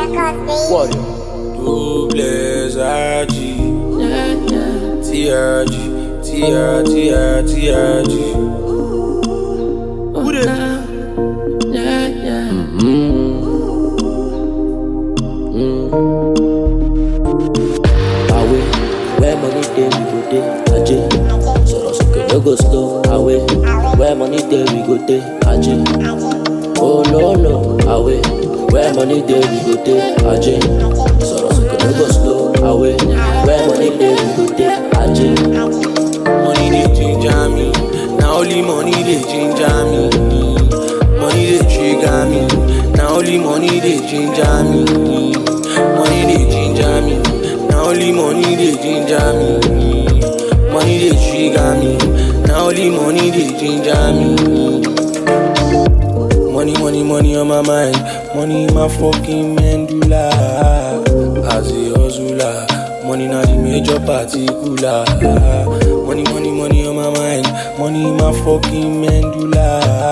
What? Doubles RG, TRG, TRG. Who the? Away, where money dey we go dey, aje. Sọ̀rọ̀ sókè no go slow. Away, where money dey we go dey, aje. Oh no, away, where money dey we go dey, aje. Sọ̀rọ̀ sókè no go slow. Away, where money dey we go dey, aje. Money dey ginger me, now only money dey ginger me. Money dey trigger me, now only money dey ginger me. Money dey ginger me, now only money dey ginger me. Money dey trigger me, now only money dey ginger me. Money on my mind, money in my fucking medulla. As a hustler, money na the major particular. Money on my mind, money in my fucking medulla.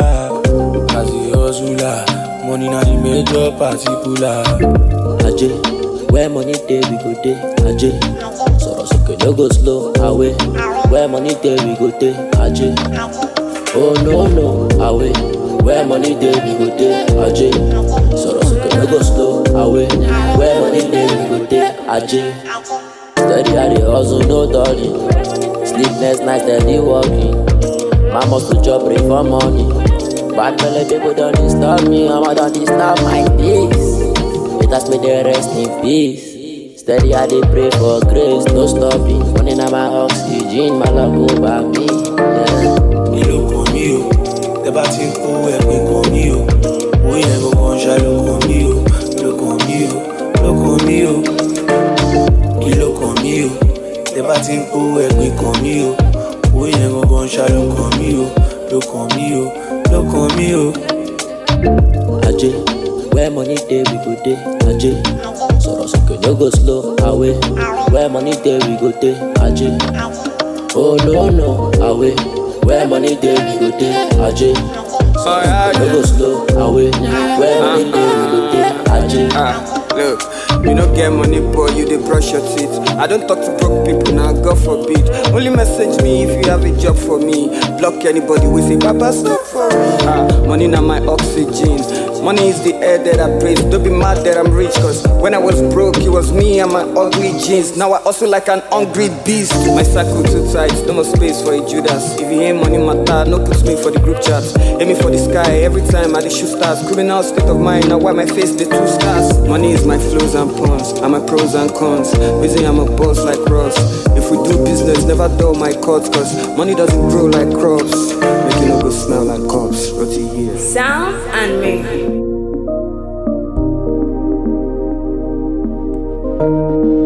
As a hustler, money na the major particular. Aje, where money dey we go dey, aje. Sọ̀rọ̀ sókè no go slow. Away, where money dey we go dey, aje. Oh no, away, where money dey we go dey, aje. Sọ̀rọ̀ sókè no go slow. Away, where money dey we go dey, aje. Steady I dey hustle, no dodging. Sleepless nights, steady walking. Man must to chop pray for money. Bad belle people don't disturb me, I'ma don't disturb my peace. It has me dey rest in peace. Steady I dey pray for grace, no stopping. Money na my oxygen, my love go back me. Ìlò kan mi o, tẹ́ bá ti ń kó ẹ̀pẹ̀ kan mi o. Owó yẹn gangan ṣá ló kan mi o, ló kan mi o, ló kan mi o. Ìlò kan mi o, tẹ́ bá ti ń kó ẹ̀pẹ̀ kan mi o. Owó yẹn gangan ṣá ló kan mi o, ló kan mi o, ló kan mi o. Aje, where money dey we go dey, aje. Sọ̀rọ̀ sókè no go slow. Away, where money dey we go dey, aje. Oh no, away, where money dey we go dey, aje. Sọ̀rọ̀ sókè no go slow. Away, where money dey we go dey, aje. Look, you don't get money, boy, you dey brush your teeth. I don't talk to broke people now, God forbid. Only message me if you have a job for me. Block anybody with say, Papa, stop for me. Money na my oxygen. Money is the air that I breathe. Don't be mad that I'm rich, cause when I was broke, it was me and my ugly jeans. Now I hustle like an hungry beast. My circle too tight, no more space for a Judas. If you ain't money matter, no puts me for the group chat. Aiming for the sky every time I dey shoot stars. Criminal state of mind, now why my face the two stars. Money is my flows and pawns, and my pros and cons. Busy, I'm a boss like Ross. If we do business, never dull my cuts, cause money doesn't grow like crops. Make you no go smell like cops, roti here. Sound and me.